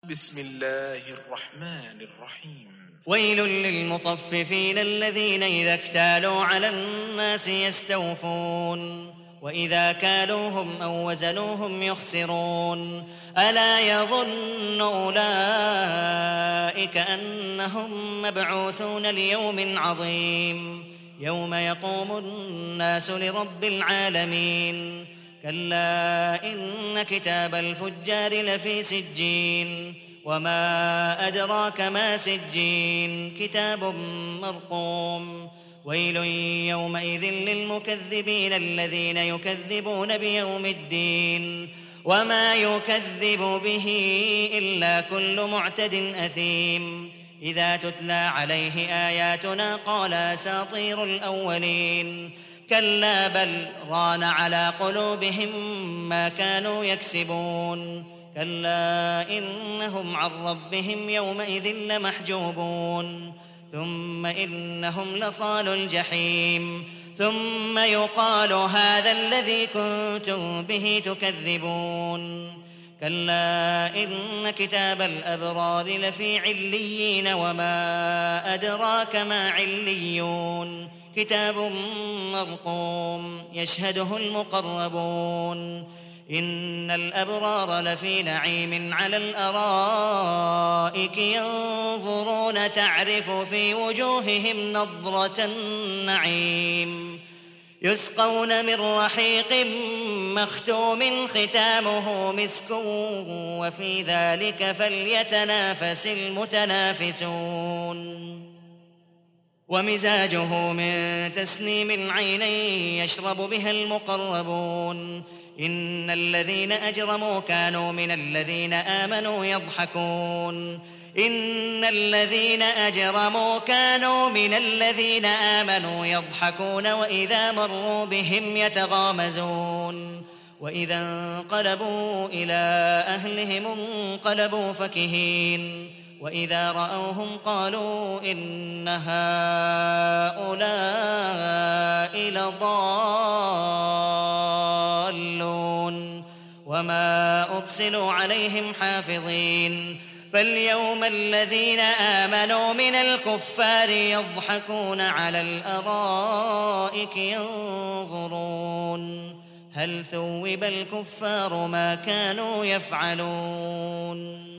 بسم الله الرحمن الرحيم. ويل للمطففين الذين إذا اكتالوا على الناس يستوفون وإذا كالوهم أو وزنوهم يخسرون ألا يظن أولئك أنهم مبعوثون ليوم عظيم يوم يقوم الناس لرب العالمين كلا إن كتاب الفجار لفي سجين وما أدراك ما سجين كتاب مرقوم ويل يومئذ للمكذبين الذين يكذبون بيوم الدين وما يكذب به إلا كل معتد أثيم إذا تتلى عليه آياتنا قال أساطير الأولين كلا بل ران على قلوبهم ما كانوا يكسبون كلا إنهم عن ربهم يومئذ لمحجوبون ثم إنهم لصالو الجحيم ثم يقال هذا الذي كنتم به تكذبون كلا إن كتاب الأبرار لفي عليين وما أدراك ما عليون كتاب مرقوم يشهده المقربون إن الأبرار لفي نعيم على الأرائك ينظرون تعرف في وجوههم نضرة النعيم يسقون من رحيق مختوم ختامه مسك وفي ذلك فليتنافس المتنافسون ومزاجه من تسنيم عينا يشرب بها المقربون إن الذين أجرموا كانوا من الذين آمنوا يضحكون إن الذين أجرموا كانوا من الذين آمنوا يضحكون وإذا مروا بهم يتغامزون وإذا انقلبوا إلى أهلهم انقلبوا فكهين وإذا رأوهم قالوا إن هؤلاء لضالون وما أرسلوا عليهم حافظين فاليوم الذين آمنوا من الكفار يضحكون على الأرائك ينظرون هل ثوب الكفار ما كانوا يفعلون